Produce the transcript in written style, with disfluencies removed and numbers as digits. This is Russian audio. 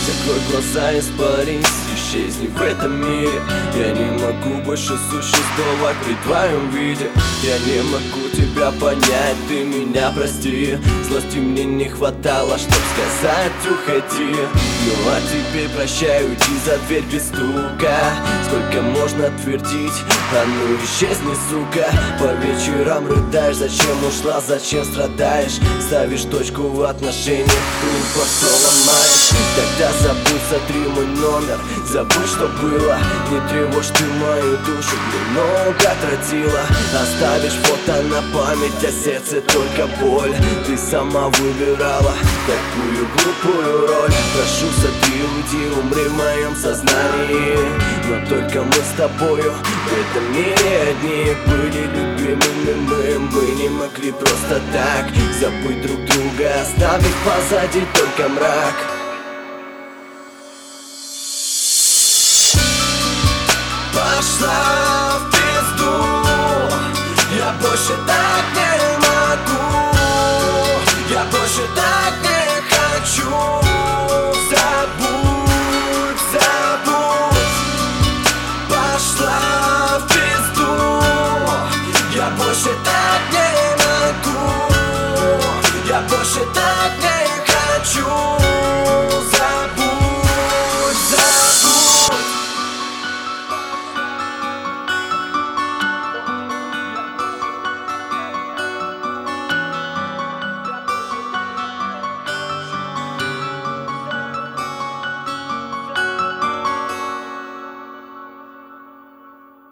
Закрой глаза, испарись, исчезни в этом мире. Я не могу больше существовать при твоем виде. Я не могу тебя понять, ты меня прости. Злости мне не хватало, чтоб сказать уходи. Ну а теперь прощай, уйди за дверь без стука. Сколько можно твердить, а ну исчезни, сука. По вечерам рыдаешь, зачем ушла, зачем страдаешь. Ставишь точку в отношениях, тупо все ломаешь. Тогда забудь, сотри мой номер, забудь, что было. Не тревожь ты мою душу, много тратила. Оставишь фото на память, а сердце только боль. Ты сама выбирала такую глупую роль. Прошу, сотри, уйди, умри в моем сознании. Но только мы с тобою в этом мире одни. Были любимыми мы не могли просто так забыть друг друга, оставив позади только мрак. Пошла